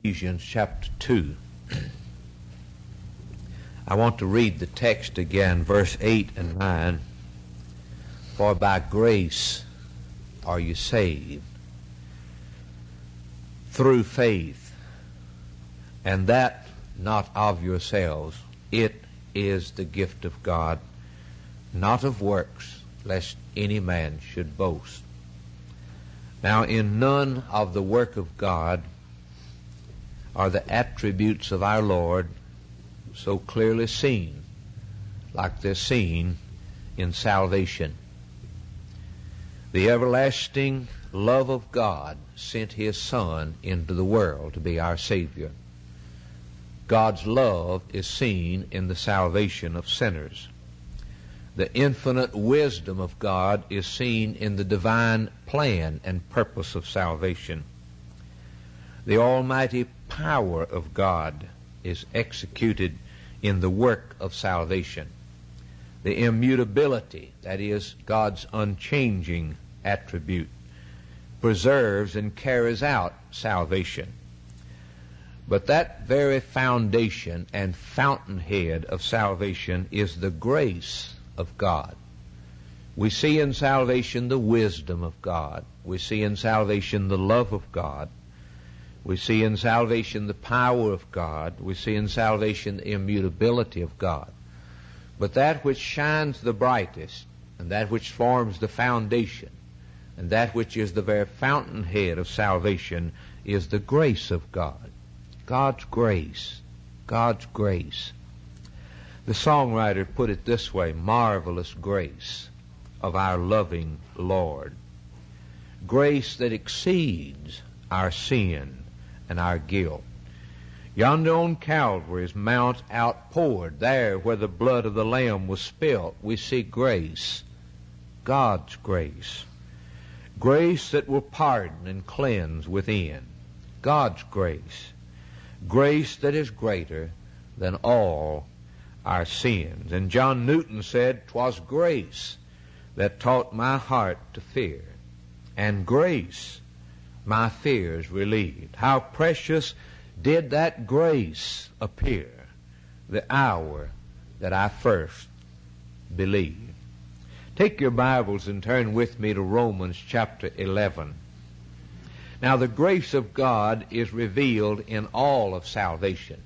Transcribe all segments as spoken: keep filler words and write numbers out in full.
Ephesians chapter two. I want to read the text again, verse eight and nine. For by grace are you saved, through faith, and that not of yourselves. It is the gift of God, not of works, lest any man should boast. Now in none of the work of God are the attributes of our Lord so clearly seen like they're seen in salvation. The everlasting love of God sent His Son into the world to be our Savior. God's love is seen in the salvation of sinners. The infinite wisdom of God is seen in the divine plan and purpose of salvation. The almighty power of God is executed in the work of salvation. The immutability, that is, God's unchanging attribute, preserves and carries out salvation. But that very foundation and fountainhead of salvation is the grace of God. We see in salvation the wisdom of God. We see in salvation the love of God. We see in salvation the power of God. We see in salvation the immutability of God. But that which shines the brightest, and that which forms the foundation, and that which is the very fountainhead of salvation, is the grace of God. God's grace. God's grace. The songwriter put it this way: marvelous grace of our loving Lord. Grace that exceeds our sin and our guilt. Yonder on Calvary's mount outpoured, there where the blood of the Lamb was spilt, we see grace, God's grace. Grace that will pardon and cleanse within. God's grace. Grace that is greater than all our sins. And John Newton said, "'Twas grace that taught my heart to fear, and grace my fears relieved. How precious did that grace appear the hour that I first believed." Take your Bibles and turn with me to Romans chapter eleven. Now the grace of God is revealed in all of salvation.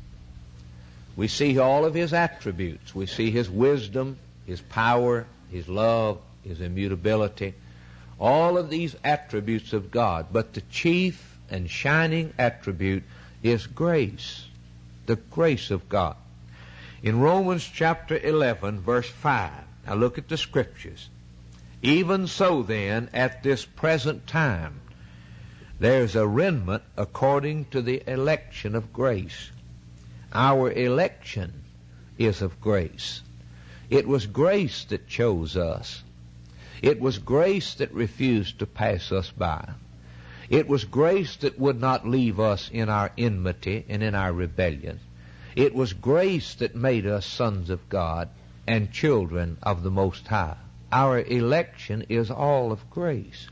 We see all of His attributes. We see His wisdom, His power, His love, His immutability, all of these attributes of God. But the chief and shining attribute is grace, the grace of God. In Romans chapter eleven, verse five, now look at the Scriptures. Even so then, at this present time, there's a remnant according to the election of grace. Our election is of grace. It was grace that chose us. It was grace that refused to pass us by. It was grace that would not leave us in our enmity and in our rebellion. It was grace that made us sons of God and children of the Most High. Our election is all of grace.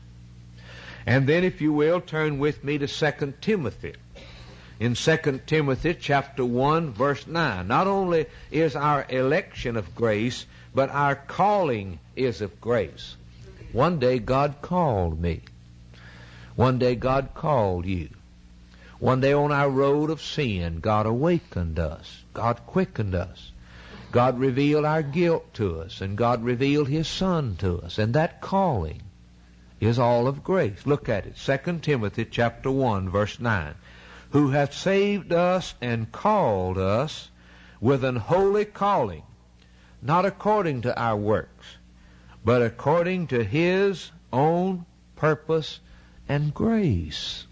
And then, if you will, turn with me to Second Timothy. In Second Timothy chapter one, verse nine, not only is our election of grace, but our calling is of grace. One day God called me. One day God called you. One day on our road of sin, God awakened us. God quickened us. God revealed our guilt to us, and God revealed His Son to us. And that calling is all of grace. Look at it. Second Timothy chapter one, verse nine. Who hath saved us and called us with an holy calling, not according to our works, but according to His own purpose and grace.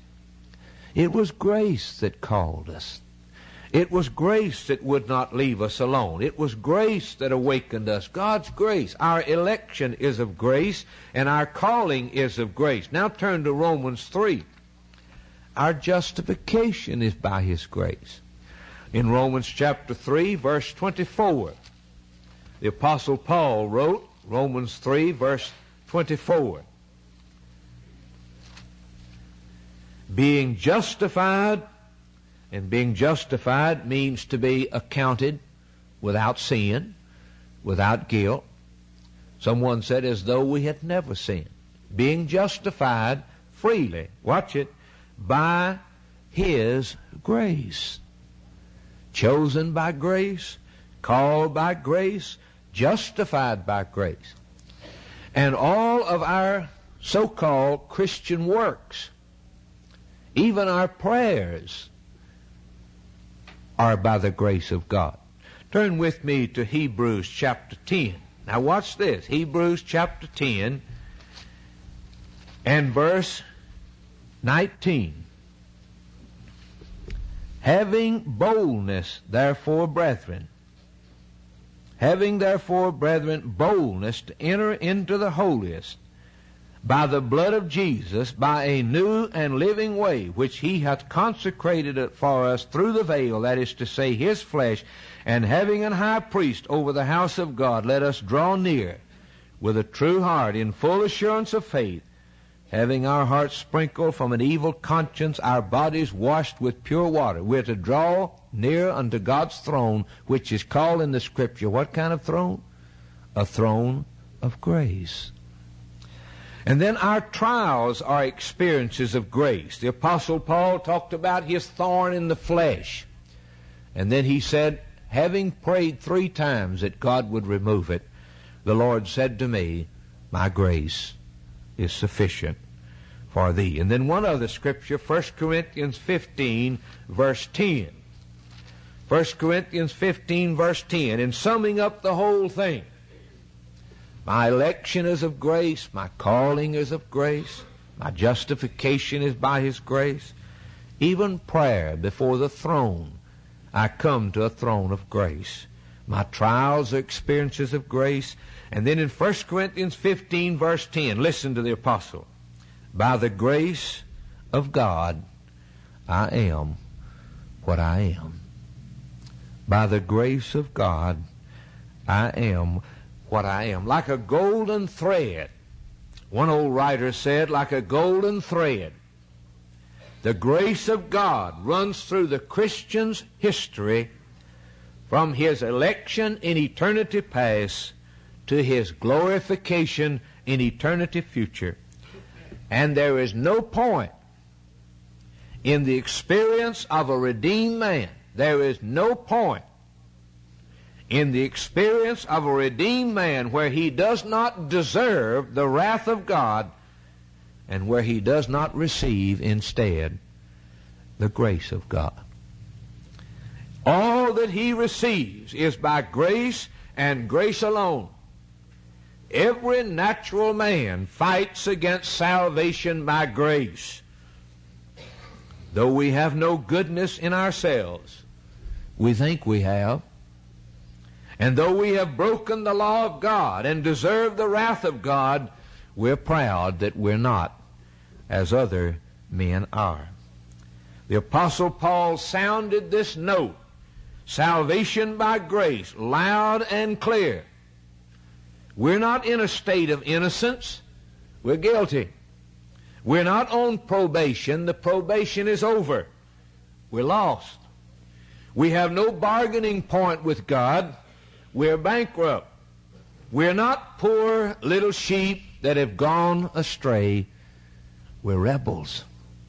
It was grace that called us. It was grace that would not leave us alone. It was grace that awakened us. God's grace. Our election is of grace, and our calling is of grace. Now turn to Romans three. Our justification is by His grace. In Romans chapter three, verse twenty-four, the Apostle Paul wrote, Romans three, verse twenty-four, being justified And being justified means to be accounted without sin, without guilt. Someone said, as though we had never sinned. Being justified freely, watch it, by His grace. Chosen by grace, called by grace, justified by grace. And all of our so-called Christian works, even our prayers, are by the grace of God. Turn with me to Hebrews chapter ten. Now watch this. Hebrews chapter ten and verse nineteen. Having boldness, therefore, brethren, having therefore, brethren, boldness to enter into the holiest by the blood of Jesus, by a new and living way, which He hath consecrated it for us through the veil, that is to say, His flesh, and having an high priest over the house of God, let us draw near with a true heart in full assurance of faith, having our hearts sprinkled from an evil conscience, our bodies washed with pure water. We're to draw near unto God's throne, which is called in the Scripture, what kind of throne? A throne of grace. And then our trials are experiences of grace. The Apostle Paul talked about his thorn in the flesh. And then he said, having prayed three times that God would remove it, the Lord said to me, my grace is sufficient for thee. And then one other scripture, First Corinthians fifteen, verse ten. First Corinthians fifteen, verse ten. In summing up the whole thing, my election is of grace, my calling is of grace, my justification is by His grace. Even prayer before the throne, I come to a throne of grace. My trials are experiences of grace. And then in First Corinthians fifteen, verse ten, listen to the apostle. By the grace of God, I am what I am. By the grace of God, I am what I am. Like a golden thread. One old writer said, like a golden thread, the grace of God runs through the Christian's history from his election in eternity past to his glorification in eternity future. And there is no point in the experience of a redeemed man, there is no point in the experience of a redeemed man where he does not deserve the wrath of God and where he does not receive instead the grace of God. All that he receives is by grace and grace alone. Every natural man fights against salvation by grace. Though we have no goodness in ourselves, we think we have. And though we have broken the law of God and deserve the wrath of God, we're proud that we're not as other men are. The Apostle Paul sounded this note, salvation by grace, loud and clear. We're not in a state of innocence. We're guilty. We're not on probation. The probation is over. We're lost. We have no bargaining point with God. We're bankrupt. We're not poor little sheep that have gone astray. We're rebels.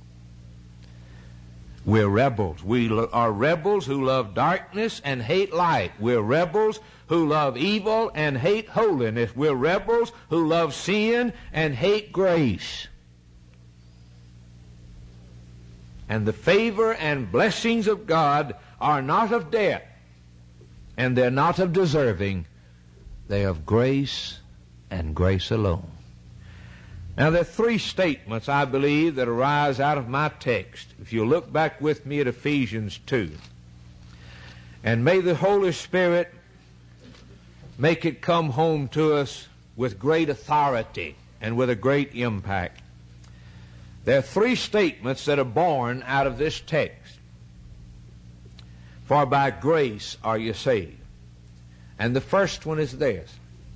We're rebels. We are rebels who love darkness and hate light. We're rebels who love evil and hate holiness. We're rebels who love sin and hate grace. And the favor and blessings of God are not of debt, and they're not of deserving. They're of grace and grace alone. Now, there are three statements, I believe, that arise out of my text. If you look back with me at Ephesians two. And may the Holy Spirit make it come home to us with great authority and with a great impact. There are three statements that are born out of this text. For by grace are you saved. And the first one is this.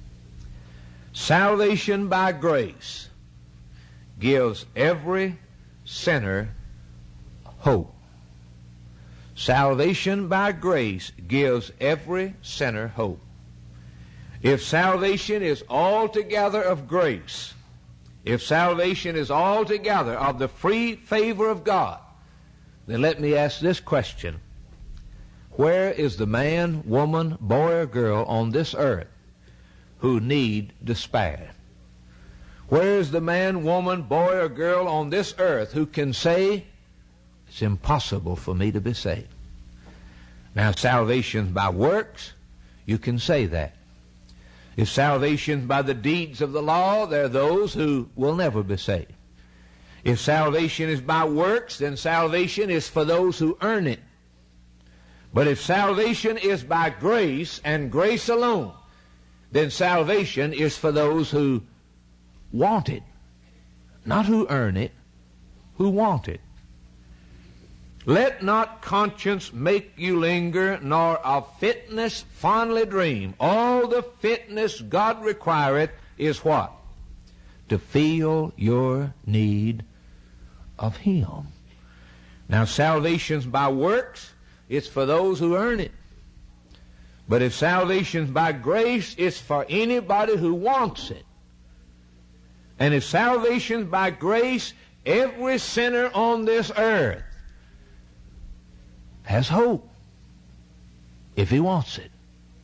Salvation by grace gives every sinner hope. Salvation by grace gives every sinner hope. If salvation is altogether of grace, if salvation is altogether of the free favor of God, then let me ask this question. Where is the man, woman, boy, or girl on this earth who need despair? Where is the man, woman, boy, or girl on this earth who can say, it's impossible for me to be saved? Now, salvation by works, you can say that. If salvation by the deeds of the law, there are those who will never be saved. If salvation is by works, then salvation is for those who earn it. But if salvation is by grace and grace alone, then salvation is for those who want it. Not who earn it, who want it. Let not conscience make you linger, nor of fitness fondly dream. All the fitness God requireth is what? To feel your need of Him. Now, salvation's by works, it's for those who earn it. But if salvation's by grace, it's for anybody who wants it. And if salvation's by grace, every sinner on this earth has hope if he wants it.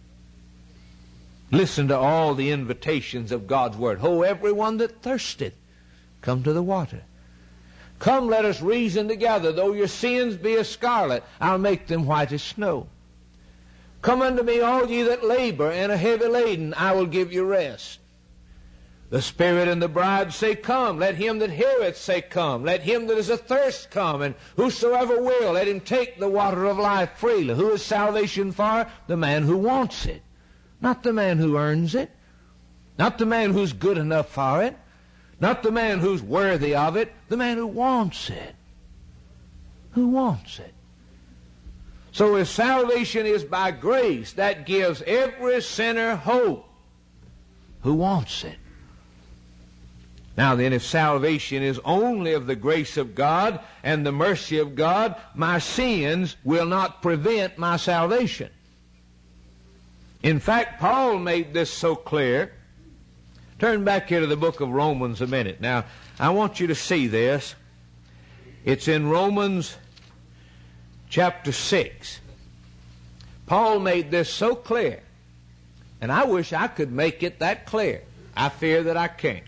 Listen to all the invitations of God's Word. Ho, everyone that thirsteth, come to the water. Come, let us reason together. Though your sins be as scarlet, I'll make them white as snow. Come unto me, all ye that labor and are heavy laden, I will give you rest. The Spirit and the bride say, come. Let him that heareth say, come. Let him that is athirst come, and whosoever will, let him take the water of life freely. Who is salvation for? The man who wants it. Not the man who earns it. Not the man who's good enough for it. Not the man who's worthy of it. The man who wants it. Who wants it. So if salvation is by grace, that gives every sinner hope who wants it. Now then, if salvation is only of the grace of God and the mercy of God, my sins will not prevent my salvation. In fact, Paul made this so clear. Turn back here to the book of Romans a minute. Now, I want you to see this. It's in Romans chapter six. Paul made this so clear, and I wish I could make it that clear. I fear that I can't.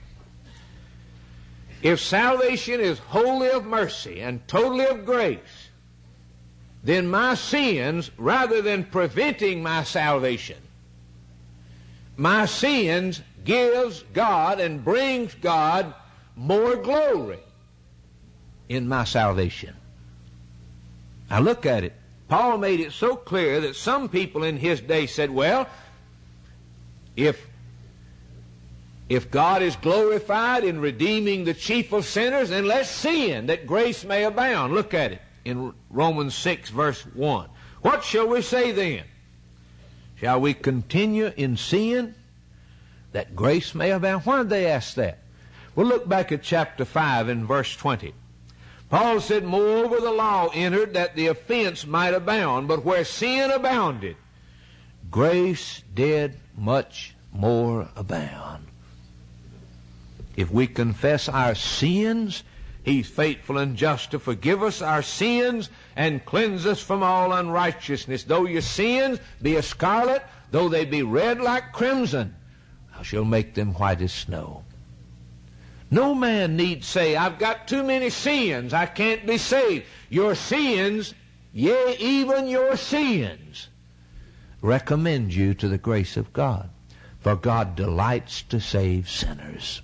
If salvation is wholly of mercy and totally of grace, then my sins, rather than preventing my salvation, my sins gives God and brings God more glory in my salvation. Now look at it. Paul made it so clear that some people in his day said, well, if If God is glorified in redeeming the chief of sinners, then let's sin that grace may abound. Look at it in Romans six, verse one. What shall we say then? Shall we continue in sin that grace may abound? Why did they ask that? Well, look back at chapter five and verse twenty. Paul said, moreover the law entered that the offense might abound, but where sin abounded, grace did much more abound. If we confess our sins, He's faithful and just to forgive us our sins and cleanse us from all unrighteousness. Though your sins be as scarlet, though they be red like crimson, I shall make them white as snow. No man need say, I've got too many sins, I can't be saved. Your sins, yea, even your sins, recommend you to the grace of God. For God delights to save sinners.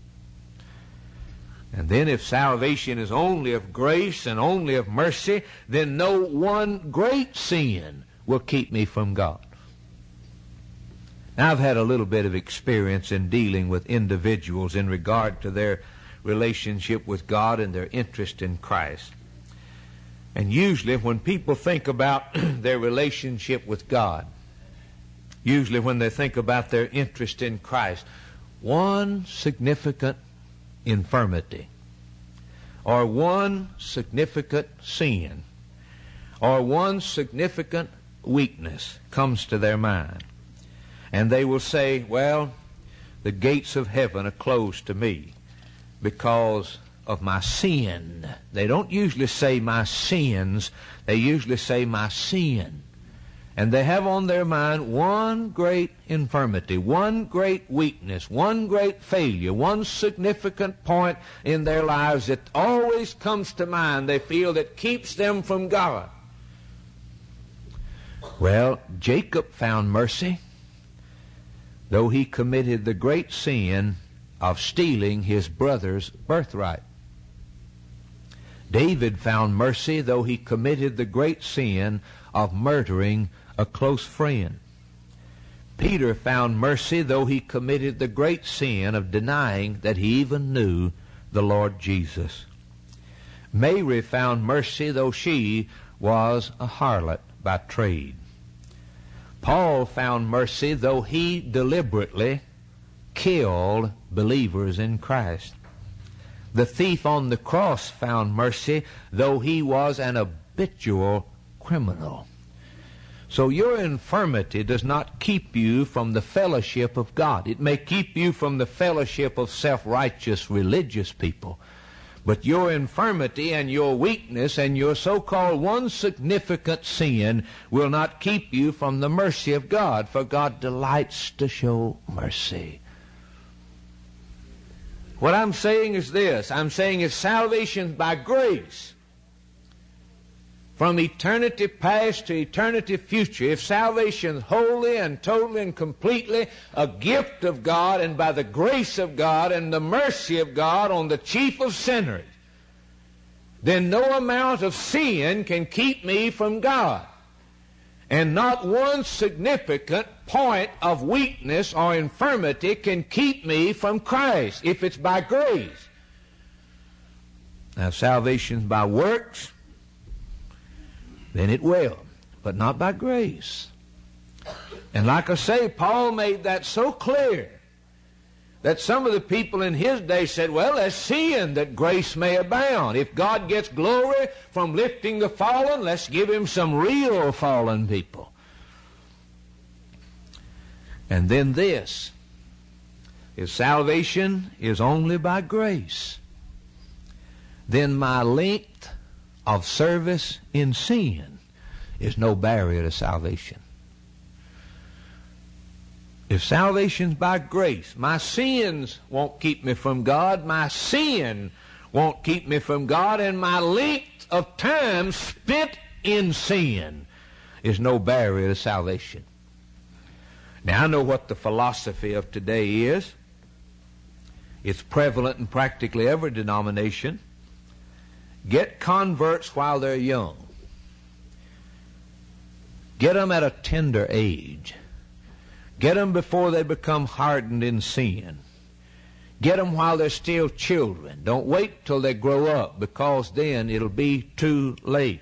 And then if salvation is only of grace and only of mercy, then no one great sin will keep me from God. Now, I've had a little bit of experience in dealing with individuals in regard to their relationship with God and their interest in Christ. And usually when people think about their relationship with God, usually when they think about their interest in Christ, one significant infirmity or one significant sin or one significant weakness comes to their mind, and they will say, well, the gates of heaven are closed to me because of my sin. They don't usually say my sins. They usually say my sin. And they have on their mind one great infirmity, one great weakness, one great failure, one significant point in their lives that always comes to mind, they feel, that keeps them from God. Well, Jacob found mercy, though he committed the great sin of stealing his brother's birthright. David found mercy, though he committed the great sin of murdering a close friend. Peter found mercy, though he committed the great sin of denying that he even knew the Lord Jesus. Mary found mercy, though she was a harlot by trade. Paul found mercy, though he deliberately killed believers in Christ. The thief on the cross found mercy, though he was an habitual criminal. So your infirmity does not keep you from the fellowship of God. It may keep you from the fellowship of self-righteous religious people. But your infirmity and your weakness and your so-called one significant sin will not keep you from the mercy of God, for God delights to show mercy. What I'm saying is this. I'm saying if salvation by grace, from eternity past to eternity future, if salvation is wholly and totally and completely a gift of God and by the grace of God and the mercy of God on the chief of sinners, then no amount of sin can keep me from God. And not one significant point of weakness or infirmity can keep me from Christ if it's by grace. Now, if salvation is by works, then it will, but not by grace. And like I say, Paul made that so clear that some of the people in his day said, well, let's sin that grace may abound. If God gets glory from lifting the fallen, let's give him some real fallen people. And then this, if salvation is only by grace, then my length of service in sin is no barrier to salvation. If salvation's by grace, my sins won't keep me from God, my sin won't keep me from God, and my length of time spent in sin is no barrier to salvation. Now, I know what the philosophy of today is. It's prevalent in practically every denomination. Get converts while they're young. Get them at a tender age. Get them before they become hardened in sin. Get them while they're still children. Don't wait till they grow up, because then it'll be too late.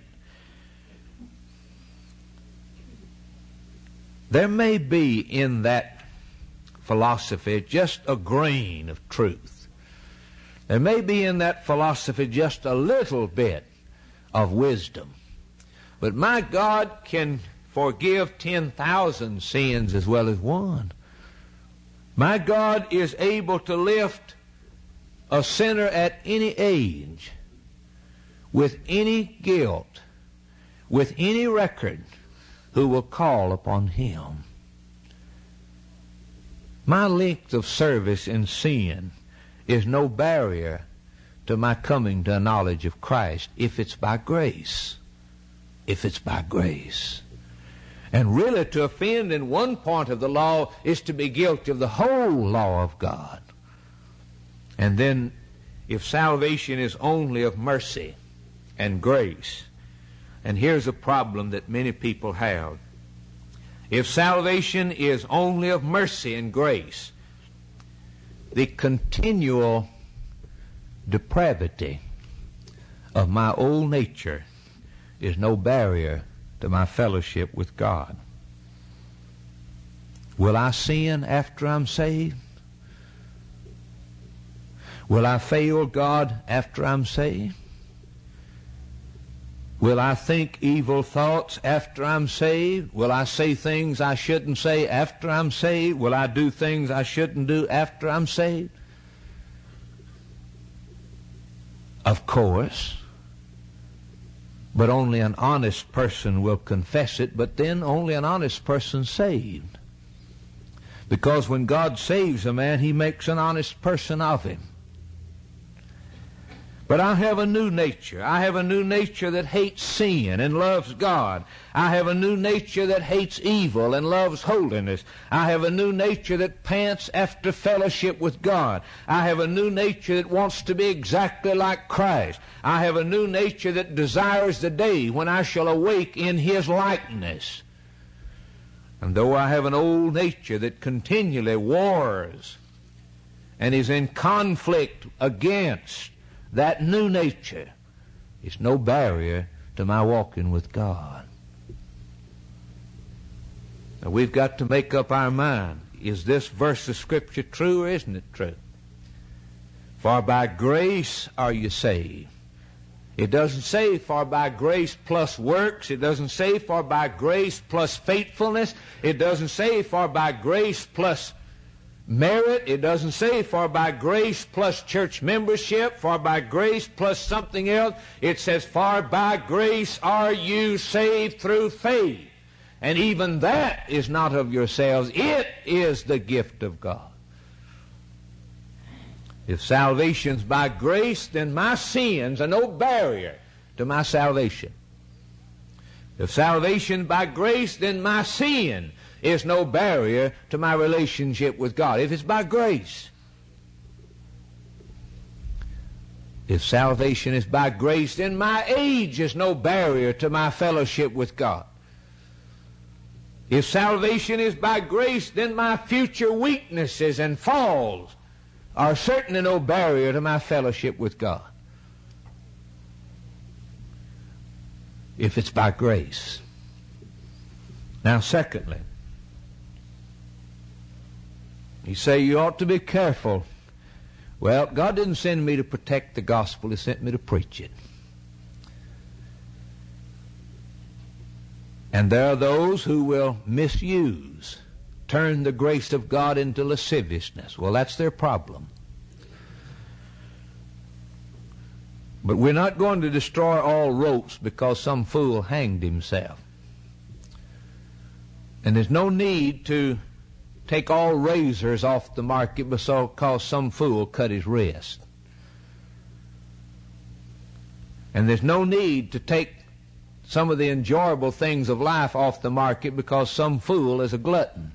There may be in that philosophy just a grain of truth. There may be in that philosophy just a little bit of wisdom. But my God can forgive ten thousand sins as well as one. My God is able to lift a sinner at any age, with any guilt, with any record, who will call upon him. My length of service in sin is no barrier to my coming to a knowledge of Christ if it's by grace. If it's by grace. And really, to offend in one point of the law is to be guilty of the whole law of God. And then, if salvation is only of mercy and grace, and here's a problem that many people have. If salvation is only of mercy and grace, the continual depravity of my old nature is no barrier to my fellowship with God. Will I sin after I'm saved? Will I fail God after I'm saved? Will I think evil thoughts after I'm saved? Will I say things I shouldn't say after I'm saved? Will I do things I shouldn't do after I'm saved? Of course. But only an honest person will confess it, but then only an honest person saved. Because when God saves a man, He makes an honest person of him. But I have a new nature. I have a new nature that hates sin and loves God. I have a new nature that hates evil and loves holiness. I have a new nature that pants after fellowship with God. I have a new nature that wants to be exactly like Christ. I have a new nature that desires the day when I shall awake in His likeness. And though I have an old nature that continually wars and is in conflict against that new nature, is no barrier to my walking with God. Now we've got to make up our mind. Is this verse of Scripture true or isn't it true? For by grace are you saved. It doesn't say for by grace plus works. It doesn't say for by grace plus faithfulness. It doesn't say for by grace plus merit. It doesn't say for by grace plus church membership, for by grace plus something else. It says for by grace are you saved through faith. And even that is not of yourselves. It is the gift of God. If salvation's by grace, then my sins are no barrier to my salvation. If salvation by grace, then my sin is no barrier to my relationship with God. If it's by grace. If salvation is by grace, then my age is no barrier to my fellowship with God. If salvation is by grace, then my future weaknesses and falls are certainly no barrier to my fellowship with God. If it's by grace. Now, secondly, you say you ought to be careful. Well, God didn't send me to protect the gospel. He sent me to preach it. And there are those who will misuse, turn the grace of God into lasciviousness. Well, that's their problem. But we're not going to destroy all ropes because some fool hanged himself. And there's no need to take all razors off the market because some fool cut his wrist. And there's no need to take some of the enjoyable things of life off the market because some fool is a glutton.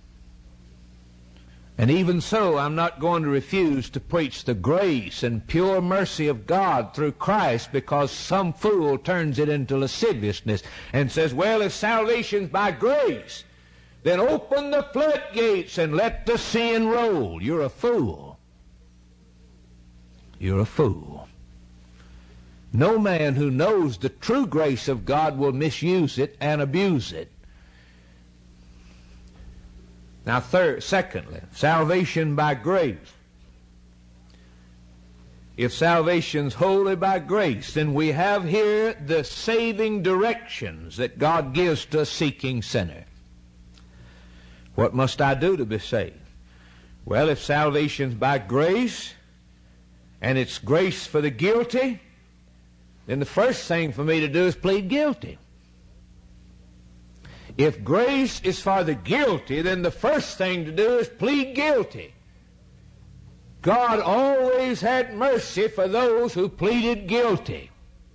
And even so, I'm not going to refuse to preach the grace and pure mercy of God through Christ because some fool turns it into lasciviousness and says, well, if salvation's by grace, then open the floodgates and let the sin roll. You're a fool. You're a fool. No man who knows the true grace of God will misuse it and abuse it. Now, third, secondly, salvation by grace. If salvation's wholly by grace, then we have here the saving directions that God gives to a seeking sinner. What must I do to be saved? Well, if salvation's by grace, and it's grace for the guilty, then the first thing for me to do is plead guilty. If grace is for the guilty, then the first thing to do is plead guilty. God always had mercy for those who pleaded guilty.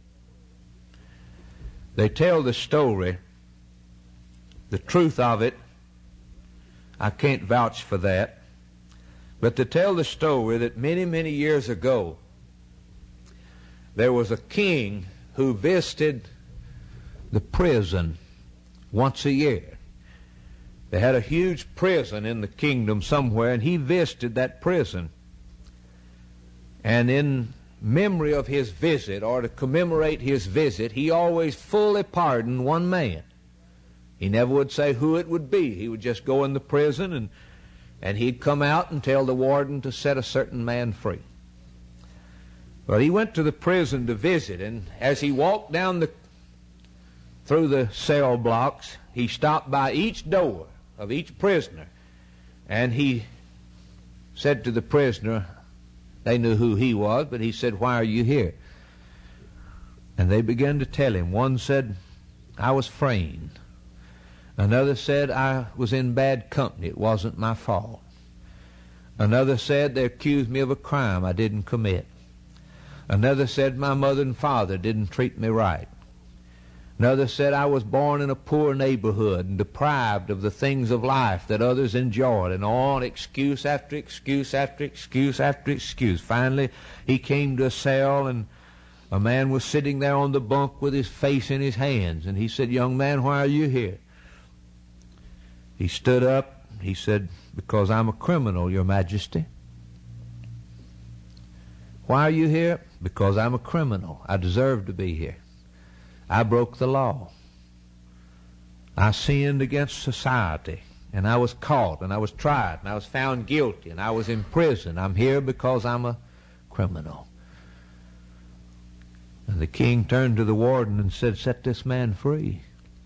They tell the story, the truth of it, I can't vouch for that, but they tell the story that many, many years ago, there was a king who visited the prison once a year. They had a huge prison in the kingdom somewhere, and he visited that prison. And in memory of his visit, or to commemorate his visit, he always fully pardoned one man. He never would say who it would be. He would just go in the prison, and, and he'd come out and tell the warden to set a certain man free. Well, he went to the prison to visit, and as he walked down the through the cell blocks. He stopped by each door of each prisoner, and he said to the prisoner, they knew who he was, but he said, "Why are you here?" And they began to tell him. One said, "I was framed." Another said, "I was in bad company. It wasn't my fault." Another said, "They accused me of a crime I didn't commit." Another said, "My mother and father didn't treat me right." Another said, "I was born in a poor neighborhood and deprived of the things of life that others enjoyed," and on, excuse after excuse after excuse after excuse. Finally, he came to a cell, and a man was sitting there on the bunk with his face in his hands, and he said, "Young man, why are you here?" He stood up. He said, "Because I'm a criminal, Your Majesty." "Why are you here?" "Because I'm a criminal. I deserve to be here. I broke the law. I sinned against society, and I was caught, and I was tried, and I was found guilty, and I was in prison. I'm here because I'm a criminal." And the king turned to the warden and said, "Set this man free.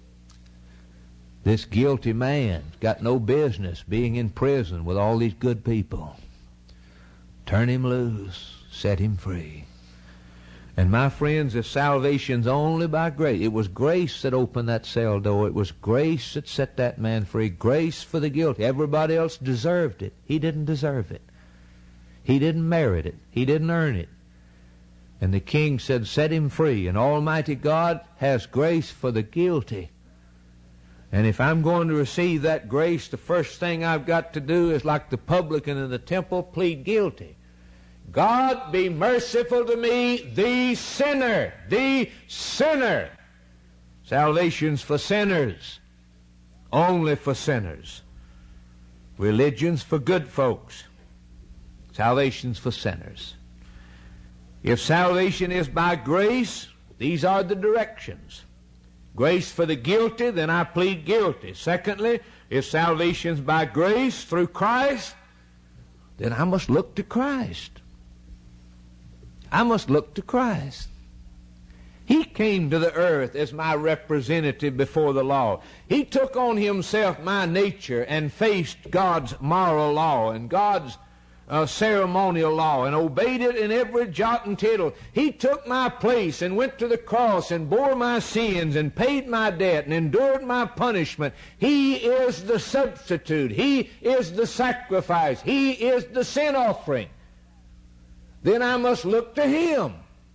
This guilty man's got no business being in prison with all these good people. Turn him loose. Set him free." And my friends, if salvation's only by grace, it was grace that opened that cell door. It was grace that set that man free. Grace for the guilty. Everybody else deserved it. He didn't deserve it. He didn't merit it. He didn't earn it. And the king said, "Set him free." And Almighty God has grace for the guilty. And if I'm going to receive that grace, the first thing I've got to do is, like the publican in the temple, plead guilty. "God, be merciful to me, the sinner, the sinner." Salvation's for sinners, only for sinners. Religion's for good folks. Salvation's for sinners. If salvation is by grace, these are the directions. Grace for the guilty, then I plead guilty. Secondly, if salvation's by grace through Christ, then I must look to Christ. I must look to Christ. He came to the earth as my representative before the law. He took on himself my nature and faced God's moral law and God's uh, ceremonial law and obeyed it in every jot and tittle. He took my place and went to the cross and bore my sins and paid my debt and endured my punishment. He is the substitute. He is the sacrifice. He is the sin offering. Then I must look to Him.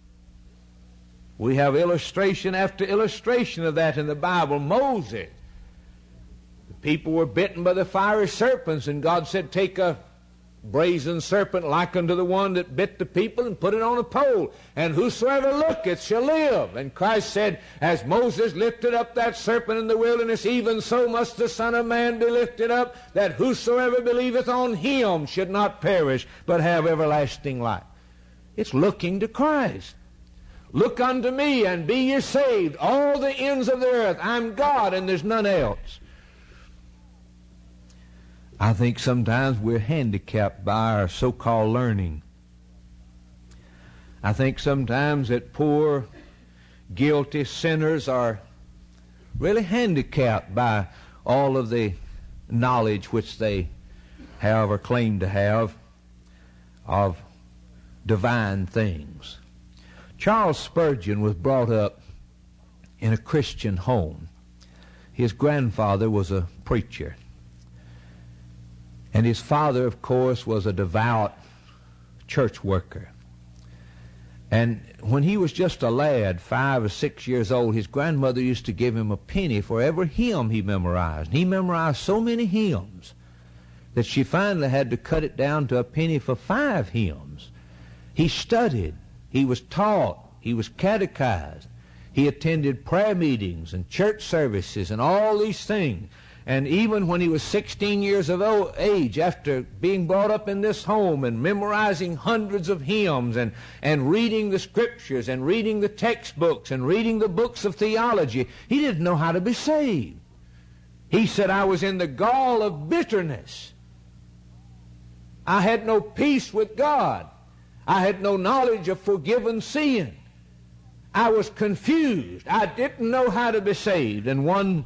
We have illustration after illustration of that in the Bible. Moses. The people were bitten by the fiery serpents, and God said, "Take a brazen serpent like unto the one that bit the people and put it on a pole, and whosoever looketh shall live." And Christ said, "As Moses lifted up that serpent in the wilderness, even so must the Son of Man be lifted up, that whosoever believeth on Him should not perish, but have everlasting life." It's looking to Christ. "Look unto me and be ye saved, all the ends of the earth. I'm God and there's none else." I think sometimes we're handicapped by our so-called learning. I think sometimes that poor, guilty sinners are really handicapped by all of the knowledge which they have or claim to have of divine things. Charles Spurgeon was brought up in a Christian home. His grandfather was a preacher. And his father, of course, was a devout church worker. And when he was just a lad, five or six years old, his grandmother used to give him a penny for every hymn he memorized. And he memorized so many hymns that she finally had to cut it down to a penny for five hymns. He studied. He was taught. He was catechized. He attended prayer meetings and church services and all these things. And even when he was sixteen years of age, after being brought up in this home and memorizing hundreds of hymns and, and reading the scriptures and reading the textbooks and reading the books of theology, he didn't know how to be saved. He said, "I was in the gall of bitterness. I had no peace with God. I had no knowledge of forgiven sin. I was confused. I didn't know how to be saved. And one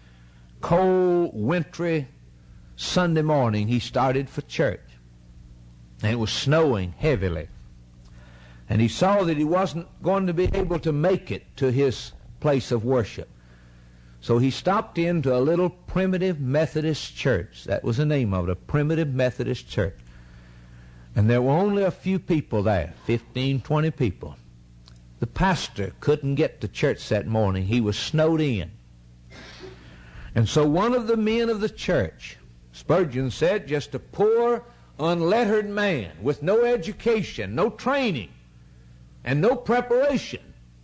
cold, wintry Sunday morning, he started for church. And it was snowing heavily. And he saw that he wasn't going to be able to make it to his place of worship. So he stopped into a little primitive Methodist church. That was the name of it, a primitive Methodist church. And there were only a few people there, fifteen, twenty people. The pastor couldn't get to church that morning. He was snowed in. And so one of the men of the church, Spurgeon said, just a poor, unlettered man with no education, no training, and no preparation,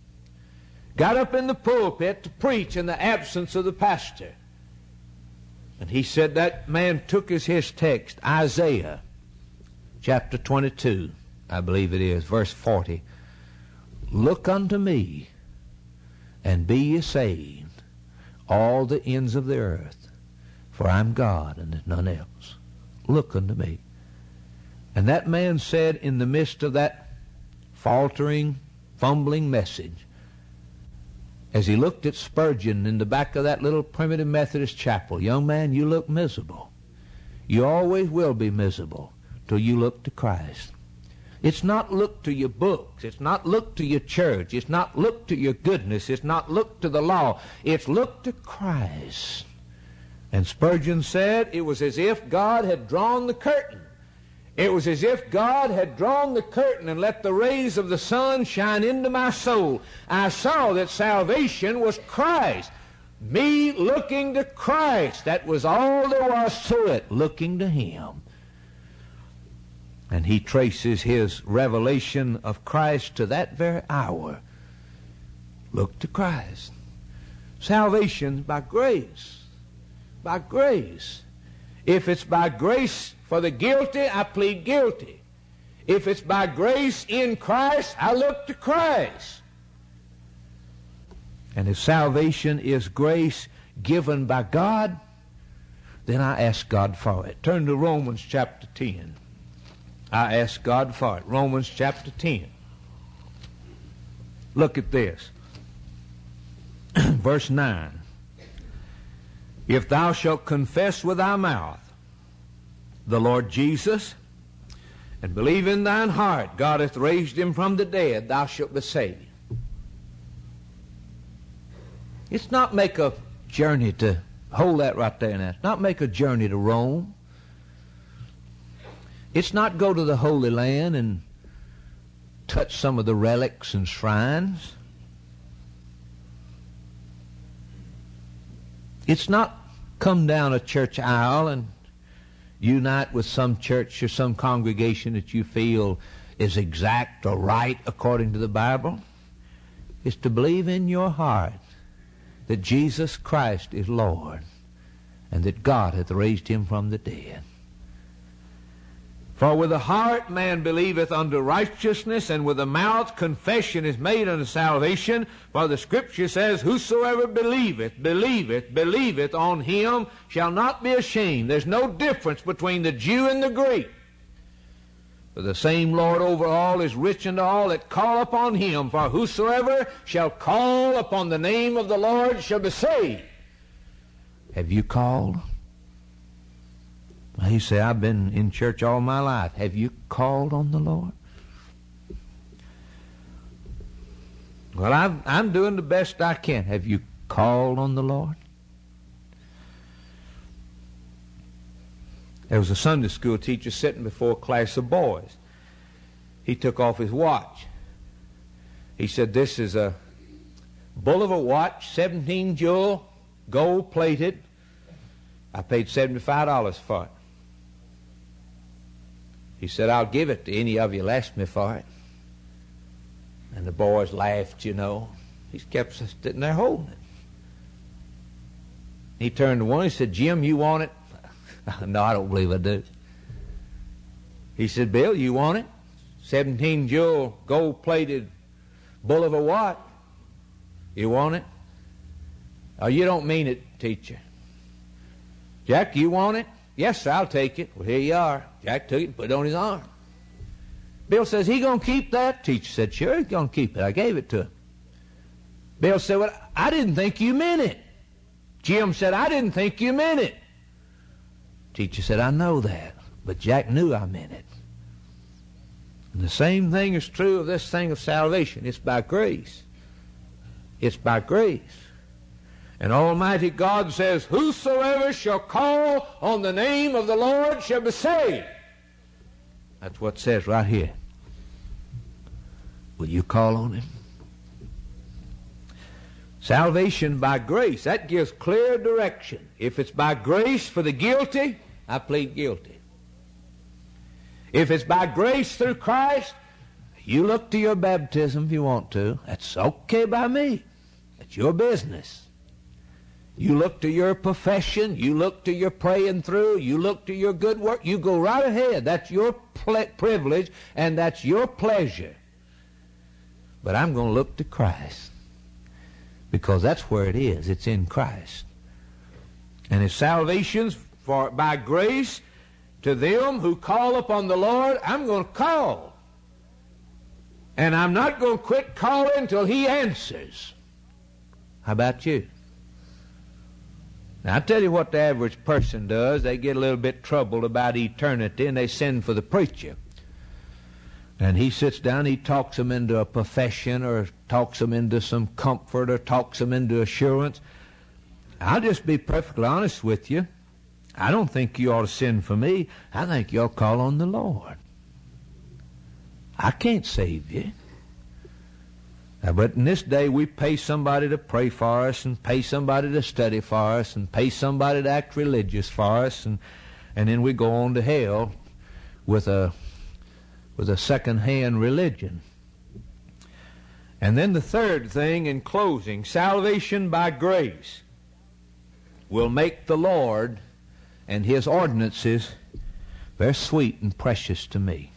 got up in the pulpit to preach in the absence of the pastor. And he said that man took as his text Isaiah chapter twenty-two, I believe it is, verse forty. Look unto me, and be ye saved, all the ends of the earth, for I'm God, and there's none else. Look unto me. And that man said in the midst of that faltering, fumbling message, as he looked at Spurgeon in the back of that little primitive Methodist chapel, young man, you look miserable. You always will be miserable till you look to Christ. It's not look to your books. It's not look to your church. It's not look to your goodness. It's not look to the law. It's look to Christ. And Spurgeon said it was as if God had drawn the curtain. It was as if God had drawn the curtain and let the rays of the sun shine into my soul. I saw that salvation was Christ. Me looking to Christ. That was all there was to it, looking to Him. And he traces his revelation of Christ to that very hour. Look to Christ. Salvation by grace. By grace. If it's by grace for the guilty, I plead guilty. If it's by grace in Christ, I look to Christ. And if salvation is grace given by God, then I ask God for it. Turn to Romans chapter ten. I ask God for it. Romans chapter ten. Look at this. Verse nine. If thou shalt confess with thy mouth the Lord Jesus, and believe in thine heart God hath raised him from the dead, thou shalt be saved. It's not make a journey to, hold that right there now. It's not make a journey to Rome. It's not go to the Holy Land and touch some of the relics and shrines. It's not come down a church aisle and unite with some church or some congregation that you feel is exact or right according to the Bible. It's to believe in your heart that Jesus Christ is Lord and that God hath raised him from the dead. For with the heart man believeth unto righteousness, and with the mouth confession is made unto salvation. For the Scripture says, whosoever believeth, believeth, believeth on him shall not be ashamed. There's no difference between the Jew and the Greek. For the same Lord over all is rich unto all that call upon him. For whosoever shall call upon the name of the Lord shall be saved. Have you called? He said, I've been in church all my life. Have you called on the Lord? Well, I've, I'm doing the best I can. Have you called on the Lord? There was a Sunday school teacher sitting before a class of boys. He took off his watch. He said, this is a bull of a watch, seventeen jewel, gold-plated. I paid seventy-five dollars for it. He said, I'll give it to any of you who ask me for it. And the boys laughed, you know. He kept sitting there holding it. He turned to one, he said, Jim, you want it? No, I don't believe I do. He said, Bill, you want it? seventeen jewel, gold-plated bull of a watch. You want it? Oh, you don't mean it, teacher. Jack, you want it? Yes, sir, I'll take it. Well, here you are. Jack took it and put it on his arm. Bill says, he going to keep that? Teacher said, sure, he's going to keep it. I gave it to him. Bill said, well, I didn't think you meant it. Jim said, I didn't think you meant it. Teacher said, I know that, but Jack knew I meant it. And the same thing is true of this thing of salvation. It's by grace. It's by grace. And Almighty God says, whosoever shall call on the name of the Lord shall be saved. That's what it says right here. Will you call on him? Salvation by grace, that gives clear direction. If it's by grace for the guilty, I plead guilty. If it's by grace through Christ, you look to your baptism if you want to. That's okay by me. That's your business. You look to your profession. You look to your praying through. You look to your good work. You go right ahead. That's your ple- privilege and that's your pleasure. But I'm going to look to Christ because that's where it is. It's in Christ. And if salvation's for by grace to them who call upon the Lord, I'm going to call. And I'm not going to quit calling until he answers. How about you? Now, I'll tell you what the average person does. They get a little bit troubled about eternity, and they send for the preacher. And he sits down, he talks them into a profession, or talks them into some comfort, or talks them into assurance. I'll just be perfectly honest with you. I don't think you ought to send for me. I think you ought to call on the Lord. I can't save you. Now, but in this day, we pay somebody to pray for us, and pay somebody to study for us, and pay somebody to act religious for us, and, and then we go on to hell with a, with a second-hand religion. And then the third thing in closing, salvation by grace will make the Lord and his ordinances very sweet and precious to me.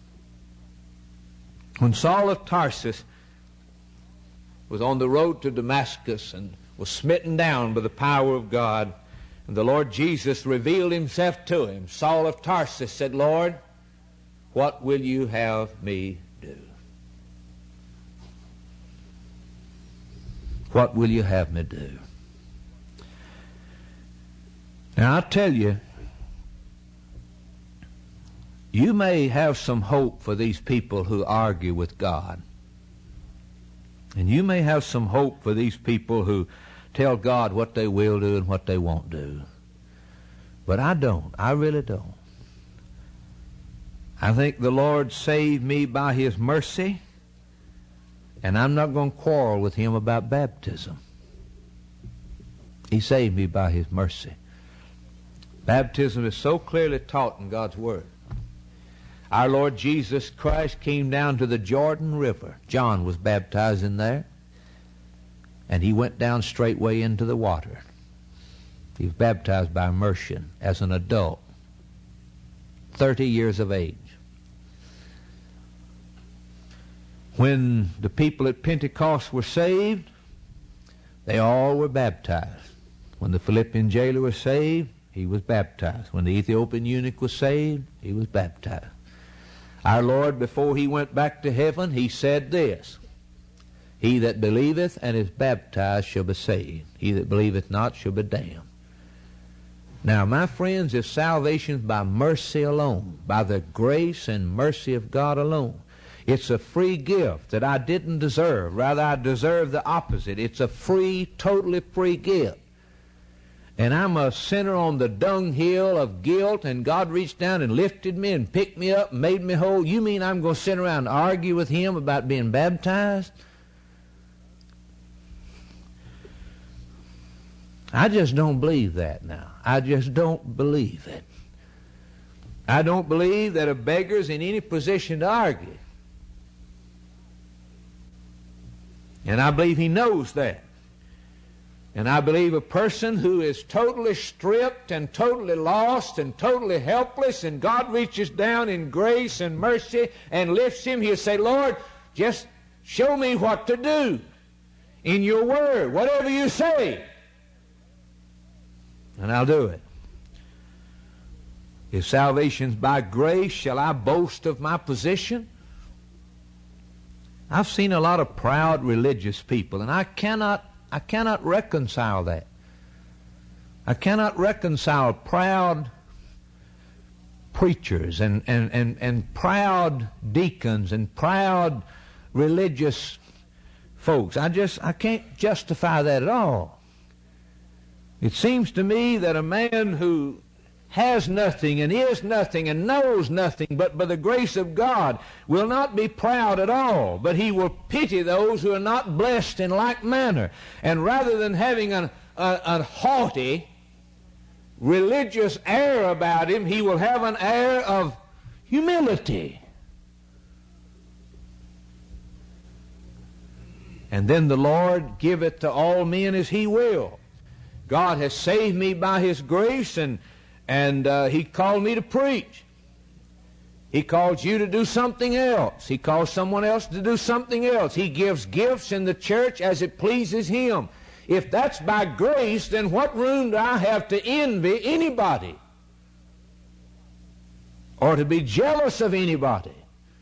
When Saul of Tarsus was on the road to Damascus and was smitten down by the power of God, and the Lord Jesus revealed himself to him, Saul of Tarsus said, Lord, what will you have me do? What will you have me do? Now, I'll tell you, you may have some hope for these people who argue with God. And you may have some hope for these people who tell God what they will do and what they won't do. But I don't. I really don't. I think the Lord saved me by his mercy, and I'm not going to quarrel with him about baptism. He saved me by his mercy. Baptism is so clearly taught in God's Word. Our Lord Jesus Christ came down to the Jordan River. John was baptized in there, and he went down straightway into the water. He was baptized by immersion as an adult, thirty years of age. When the people at Pentecost were saved, they all were baptized. When the Philippian jailer was saved, he was baptized. When the Ethiopian eunuch was saved, he was baptized. Our Lord, before he went back to heaven, he said this, he that believeth and is baptized shall be saved. He that believeth not shall be damned. Now, my friends, if salvation is by mercy alone, by the grace and mercy of God alone, it's a free gift that I didn't deserve. Rather, I deserve the opposite. It's a free, totally free gift. And I'm a sinner on the dunghill of guilt, and God reached down and lifted me and picked me up and made me whole. You mean I'm going to sit around and argue with him about being baptized? I just don't believe that now. I just don't believe it. I don't believe that a beggar's in any position to argue. And I believe he knows that. And I believe a person who is totally stripped and totally lost and totally helpless, and God reaches down in grace and mercy and lifts him, he'll say, Lord, just show me what to do in your word, whatever you say. And I'll do it. If salvation's by grace, shall I boast of my position? I've seen a lot of proud religious people, and I cannot, I cannot reconcile that. I cannot reconcile proud preachers and, and, and, and proud deacons and proud religious folks. I just, I can't justify that at all. It seems to me that a man who has nothing and is nothing and knows nothing but by the grace of God will not be proud at all, but he will pity those who are not blessed in like manner. And rather than having an, a, a haughty religious air about him, he will have an air of humility. And then the Lord giveth to all men as he will. God has saved me by his grace, and And uh, he called me to preach. He calls you to do something else. He calls someone else to do something else. He gives gifts in the church as it pleases him. If that's by grace, then what room do I have to envy anybody? Or to be jealous of anybody?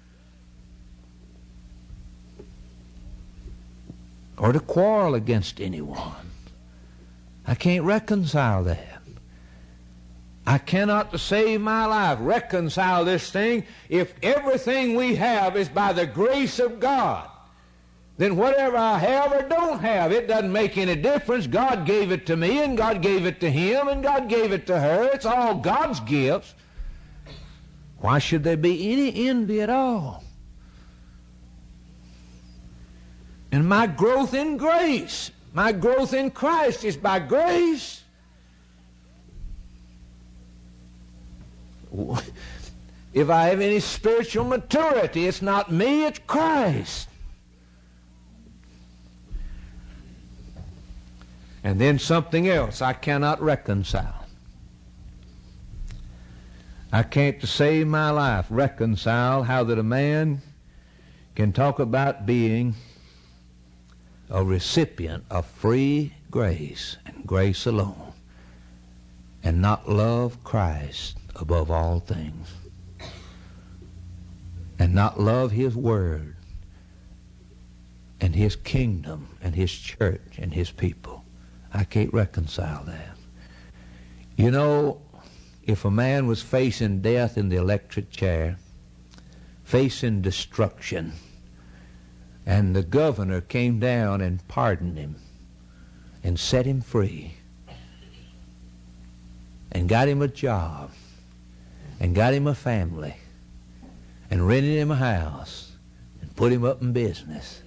Or to quarrel against anyone? I can't reconcile that. I cannot, to save my life, reconcile this thing. If everything we have is by the grace of God, then whatever I have or don't have, it doesn't make any difference. God gave it to me, and God gave it to him, and God gave it to her. It's all God's gifts. Why should there be any envy at all? And my growth in grace, my growth in Christ is by grace. If I have any spiritual maturity, it's not me, it's Christ. And then something else I cannot reconcile. I can't, to save my life, reconcile how that a man can talk about being a recipient of free grace and grace alone and not love Christ above all things, and not love his word and his kingdom and his church and his people. I can't reconcile that. You know, if a man was facing death in the electric chair, facing destruction, and the governor came down and pardoned him and set him free and got him a job and got him a family and rented him a house and put him up in business,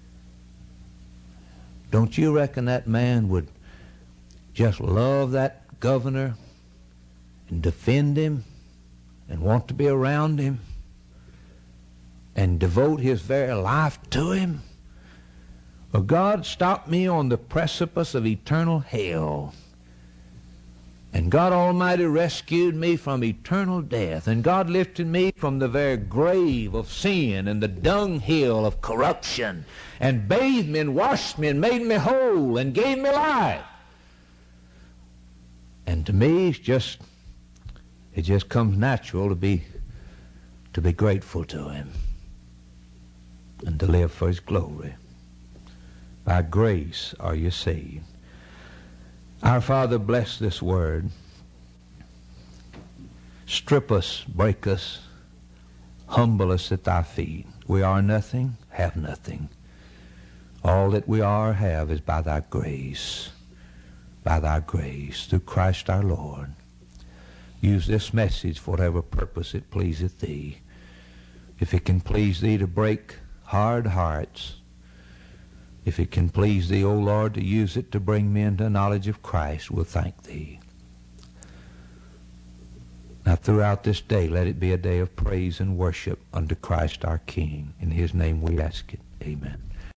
don't you reckon that man would just love that governor and defend him and want to be around him and devote his very life to him? Well, God stopped me on the precipice of eternal hell, and God Almighty rescued me from eternal death, and God lifted me from the very grave of sin and the dunghill of corruption, and bathed me and washed me and made me whole and gave me life. And to me, it's just, it just comes natural to be, to be grateful to him and to live for his glory. By grace are you saved. Our Father, bless this word. Strip us, break us, humble us at thy feet. We are nothing, have nothing. All that we are or have is by thy grace, by thy grace, through Christ our Lord. Use this message for whatever purpose it pleaseth thee. If it can please thee to break hard hearts, if it can please thee, O Lord, to use it to bring men to knowledge of Christ, we'll thank thee. Now throughout this day, let it be a day of praise and worship unto Christ our King. In his name we ask it. Amen.